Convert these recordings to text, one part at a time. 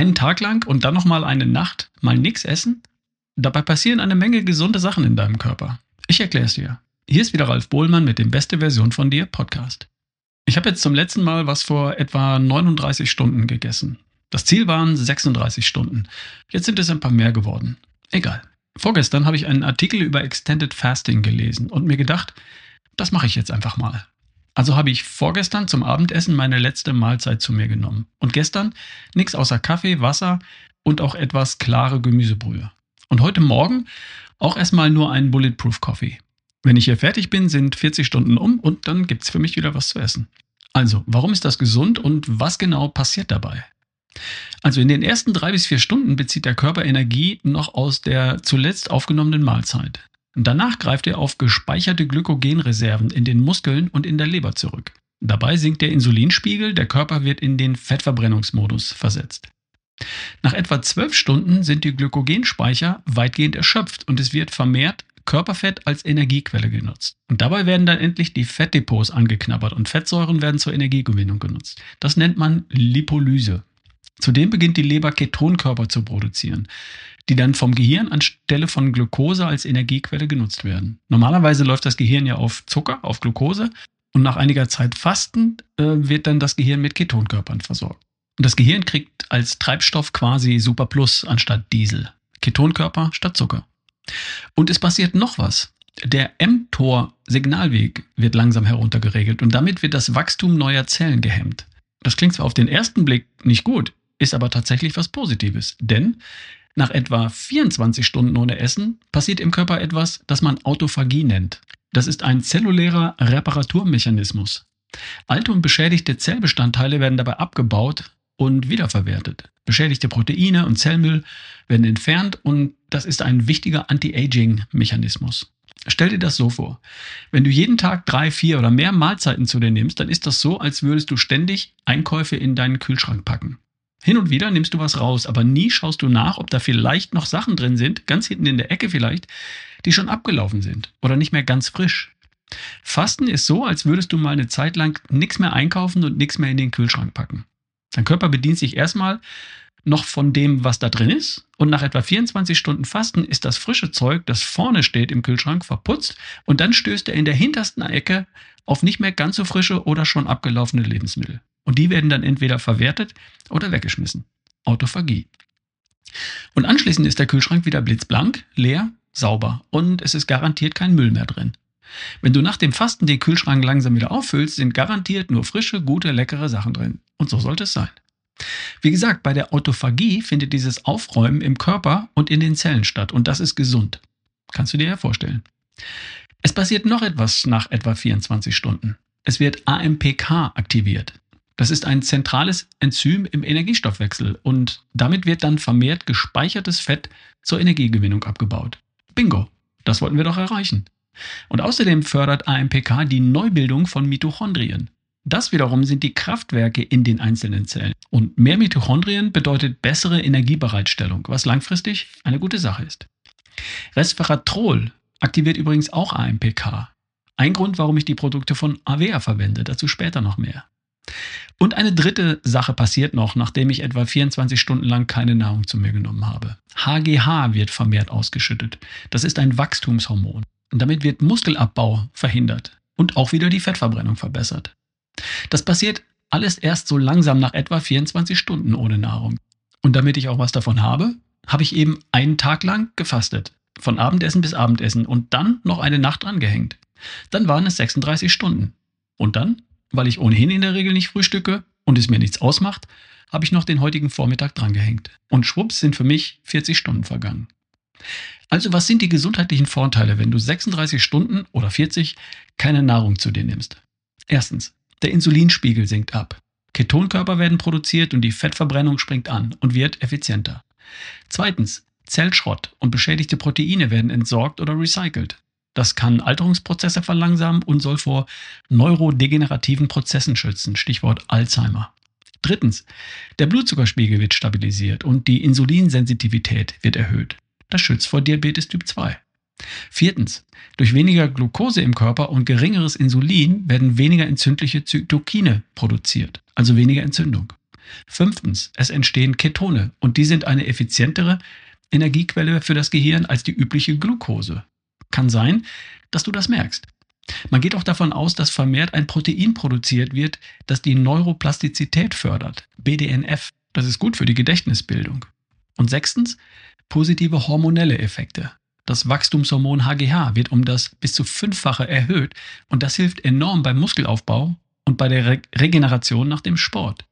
Einen Tag lang und dann nochmal eine Nacht mal nichts essen? Dabei passieren eine Menge gesunde Sachen in deinem Körper. Ich erkläre es dir. Hier ist wieder Ralf Bohlmann mit dem Beste Version von dir Podcast. Ich habe jetzt zum letzten Mal was vor etwa 39 Stunden gegessen. Das Ziel waren 36 Stunden. Jetzt sind es ein paar mehr geworden. Egal. Vorgestern habe ich einen Artikel über Extended Fasting gelesen und mir gedacht, das mache ich jetzt einfach mal. Also habe ich vorgestern zum Abendessen meine letzte Mahlzeit zu mir genommen. Und gestern nichts außer Kaffee, Wasser und auch etwas klare Gemüsebrühe. Und heute Morgen auch erstmal nur einen Bulletproof Coffee. Wenn ich hier fertig bin, sind 40 Stunden um und dann gibt's für mich wieder was zu essen. Also, warum ist das gesund und was genau passiert dabei? Also in den ersten 3 bis 4 Stunden bezieht der Körper Energie noch aus der zuletzt aufgenommenen Mahlzeit. Danach greift er auf gespeicherte Glykogenreserven in den Muskeln und in der Leber zurück. Dabei sinkt der Insulinspiegel, der Körper wird in den Fettverbrennungsmodus versetzt. Nach etwa 12 Stunden sind die Glykogenspeicher weitgehend erschöpft und es wird vermehrt Körperfett als Energiequelle genutzt. Und dabei werden dann endlich die Fettdepots angeknabbert und Fettsäuren werden zur Energiegewinnung genutzt. Das nennt man Lipolyse. Zudem beginnt die Leber Ketonkörper zu produzieren, die dann vom Gehirn anstelle von Glucose als Energiequelle genutzt werden. Normalerweise läuft das Gehirn ja auf Zucker, auf Glucose und nach einiger Zeit Fasten wird dann das Gehirn mit Ketonkörpern versorgt. Und das Gehirn kriegt als Treibstoff quasi Super Plus anstatt Diesel. Ketonkörper statt Zucker. Und es passiert noch was. Der mTOR-Signalweg wird langsam heruntergeregelt und damit wird das Wachstum neuer Zellen gehemmt. Das klingt zwar auf den ersten Blick nicht gut, ist aber tatsächlich was Positives. Denn nach etwa 24 Stunden ohne Essen passiert im Körper etwas, das man Autophagie nennt. Das ist ein zellulärer Reparaturmechanismus. Alte und beschädigte Zellbestandteile werden dabei abgebaut und wiederverwertet. Beschädigte Proteine und Zellmüll werden entfernt und das ist ein wichtiger Anti-Aging-Mechanismus. Stell dir das so vor. Wenn du jeden Tag 3, 4 oder mehr Mahlzeiten zu dir nimmst, dann ist das so, als würdest du ständig Einkäufe in deinen Kühlschrank packen. Hin und wieder nimmst du was raus, aber nie schaust du nach, ob da vielleicht noch Sachen drin sind, ganz hinten in der Ecke vielleicht, die schon abgelaufen sind oder nicht mehr ganz frisch. Fasten ist so, als würdest du mal eine Zeit lang nichts mehr einkaufen und nichts mehr in den Kühlschrank packen. Dein Körper bedient sich erstmal noch von dem, was da drin ist. Und nach etwa 24 Stunden Fasten ist das frische Zeug, das vorne steht im Kühlschrank, verputzt. Und dann stößt er in der hintersten Ecke auf nicht mehr ganz so frische oder schon abgelaufene Lebensmittel. Und die werden dann entweder verwertet oder weggeschmissen. Autophagie. Und anschließend ist der Kühlschrank wieder blitzblank, leer, sauber. Und es ist garantiert kein Müll mehr drin. Wenn du nach dem Fasten den Kühlschrank langsam wieder auffüllst, sind garantiert nur frische, gute, leckere Sachen drin. Und so sollte es sein. Wie gesagt, bei der Autophagie findet dieses Aufräumen im Körper und in den Zellen statt. Und das ist gesund. Kannst du dir ja vorstellen. Es passiert noch etwas nach etwa 24 Stunden. Es wird AMPK aktiviert. Das ist ein zentrales Enzym im Energiestoffwechsel. Und damit wird dann vermehrt gespeichertes Fett zur Energiegewinnung abgebaut. Bingo, das wollten wir doch erreichen. Und außerdem fördert AMPK die Neubildung von Mitochondrien. Das wiederum sind die Kraftwerke in den einzelnen Zellen. Und mehr Mitochondrien bedeutet bessere Energiebereitstellung, was langfristig eine gute Sache ist. Resveratrol aktiviert übrigens auch AMPK. Ein Grund, warum ich die Produkte von Avea verwende, dazu später noch mehr. Und eine dritte Sache passiert noch, nachdem ich etwa 24 Stunden lang keine Nahrung zu mir genommen habe. HGH wird vermehrt ausgeschüttet. Das ist ein Wachstumshormon. Und damit wird Muskelabbau verhindert und auch wieder die Fettverbrennung verbessert. Das passiert alles erst so langsam nach etwa 24 Stunden ohne Nahrung. Und damit ich auch was davon habe, habe ich eben einen Tag lang gefastet. Von Abendessen bis Abendessen und dann noch eine Nacht drangehängt. Dann waren es 36 Stunden. Und dann, weil ich ohnehin in der Regel nicht frühstücke und es mir nichts ausmacht, habe ich noch den heutigen Vormittag drangehängt. Und schwupps sind für mich 40 Stunden vergangen. Also was sind die gesundheitlichen Vorteile, wenn du 36 Stunden oder 40 keine Nahrung zu dir nimmst? Erstens, der Insulinspiegel sinkt ab. Ketonkörper werden produziert und die Fettverbrennung springt an und wird effizienter. Zweitens, Zellschrott und beschädigte Proteine werden entsorgt oder recycelt. Das kann Alterungsprozesse verlangsamen und soll vor neurodegenerativen Prozessen schützen, Stichwort Alzheimer. Drittens, der Blutzuckerspiegel wird stabilisiert und die Insulinsensitivität wird erhöht. Das schützt vor Diabetes Typ 2. Viertens, durch weniger Glucose im Körper und geringeres Insulin werden weniger entzündliche Zytokine produziert, also weniger Entzündung. 5. Es entstehen Ketone und die sind eine effizientere Energiequelle für das Gehirn als die übliche Glucose. Kann sein, dass du das merkst. Man geht auch davon aus, dass vermehrt ein Protein produziert wird, das die Neuroplastizität fördert, BDNF. Das ist gut für die Gedächtnisbildung. Und 6. Positive hormonelle Effekte. Das Wachstumshormon HGH wird um das bis zu 5-fache erhöht und das hilft enorm beim Muskelaufbau und bei der Regeneration nach dem Sport.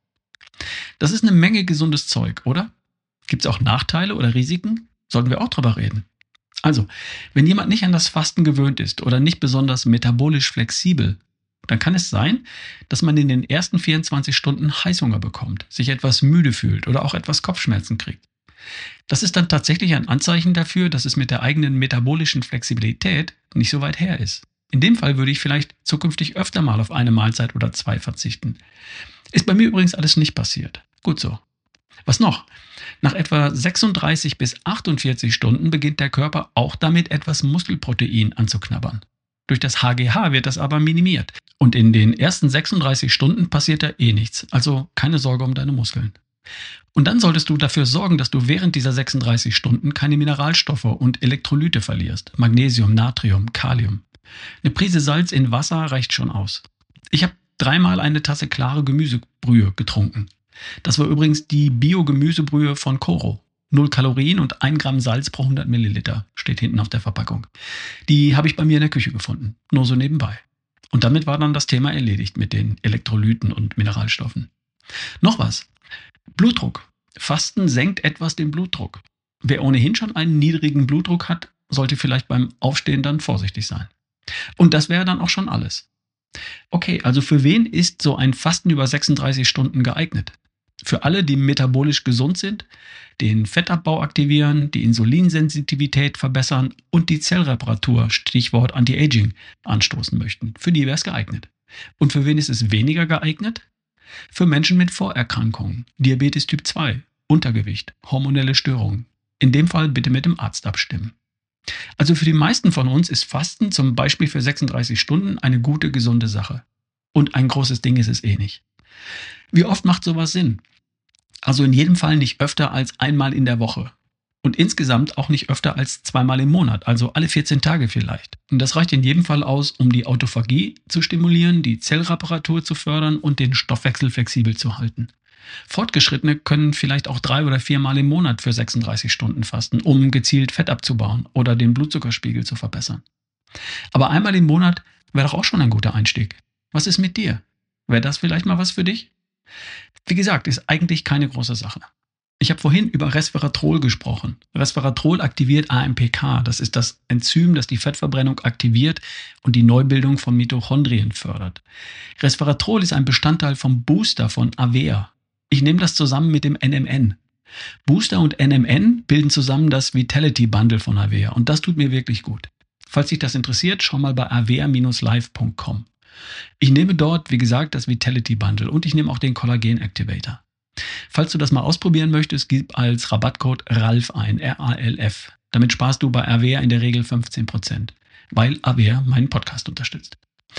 Das ist eine Menge gesundes Zeug, oder? Gibt es auch Nachteile oder Risiken? Sollten wir auch drüber reden. Also, wenn jemand nicht an das Fasten gewöhnt ist oder nicht besonders metabolisch flexibel, dann kann es sein, dass man in den ersten 24 Stunden Heißhunger bekommt, sich etwas müde fühlt oder auch etwas Kopfschmerzen kriegt. Das ist dann tatsächlich ein Anzeichen dafür, dass es mit der eigenen metabolischen Flexibilität nicht so weit her ist. In dem Fall würde ich vielleicht zukünftig öfter mal auf eine Mahlzeit oder 2 verzichten. Ist bei mir übrigens alles nicht passiert. Gut so. Was noch? Nach etwa 36 bis 48 Stunden beginnt der Körper auch damit, etwas Muskelprotein anzuknabbern. Durch das HGH wird das aber minimiert. Und in den ersten 36 Stunden passiert da eh nichts. Also keine Sorge um deine Muskeln. Und dann solltest du dafür sorgen, dass du während dieser 36 Stunden keine Mineralstoffe und Elektrolyte verlierst. Magnesium, Natrium, Kalium. Eine Prise Salz in Wasser reicht schon aus. Ich habe 3-mal eine Tasse klare Gemüsebrühe getrunken. Das war übrigens die Bio-Gemüsebrühe von Coro. 0 Kalorien und 1 Gramm Salz pro 100 Milliliter steht hinten auf der Verpackung. Die habe ich bei mir in der Küche gefunden. Nur so nebenbei. Und damit war dann das Thema erledigt mit den Elektrolyten und Mineralstoffen. Noch was. Blutdruck. Fasten senkt etwas den Blutdruck. Wer ohnehin schon einen niedrigen Blutdruck hat, sollte vielleicht beim Aufstehen dann vorsichtig sein. Und das wäre dann auch schon alles. Okay, also für wen ist so ein Fasten über 36 Stunden geeignet? Für alle, die metabolisch gesund sind, den Fettabbau aktivieren, die Insulinsensitivität verbessern und die Zellreparatur, Stichwort Anti-Aging, anstoßen möchten. Für die wäre es geeignet. Und für wen ist es weniger geeignet? Für Menschen mit Vorerkrankungen, Diabetes Typ 2, Untergewicht, hormonelle Störungen. In dem Fall bitte mit dem Arzt abstimmen. Also für die meisten von uns ist Fasten zum Beispiel für 36 Stunden eine gute, gesunde Sache. Und ein großes Ding ist es eh nicht. Wie oft macht sowas Sinn? Also in jedem Fall nicht öfter als einmal in der Woche. Und insgesamt auch nicht öfter als 2-mal im Monat, also alle 14 Tage vielleicht. Und das reicht in jedem Fall aus, um die Autophagie zu stimulieren, die Zellreparatur zu fördern und den Stoffwechsel flexibel zu halten. Fortgeschrittene können vielleicht auch 3- oder 4-mal im Monat für 36 Stunden fasten, um gezielt Fett abzubauen oder den Blutzuckerspiegel zu verbessern. Aber einmal im Monat wäre doch auch schon ein guter Einstieg. Was ist mit dir? Wäre das vielleicht mal was für dich? Wie gesagt, ist eigentlich keine große Sache. Ich habe vorhin über Resveratrol gesprochen. Resveratrol aktiviert AMPK. Das ist das Enzym, das die Fettverbrennung aktiviert und die Neubildung von Mitochondrien fördert. Resveratrol ist ein Bestandteil vom Booster von Avea. Ich nehme das zusammen mit dem NMN. Booster und NMN bilden zusammen das Vitality Bundle von Avea und das tut mir wirklich gut. Falls dich das interessiert, schau mal bei avea-live.com. Ich nehme dort, wie gesagt, das Vitality Bundle und ich nehme auch den Collagen Activator. Falls du das mal ausprobieren möchtest, gib als Rabattcode RALF ein, R-A-L-F. Damit sparst du bei Avea in der Regel 15%, weil Avea meinen Podcast unterstützt.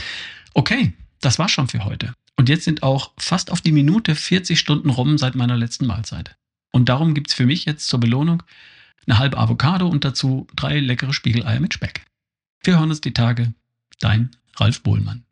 Okay, das war's schon für heute. Und jetzt sind auch fast auf die Minute 40 Stunden rum seit meiner letzten Mahlzeit. Und darum gibt's für mich jetzt zur Belohnung eine halbe Avocado und dazu 3 leckere Spiegeleier mit Speck. Wir hören uns die Tage. Dein Ralf Bohlmann.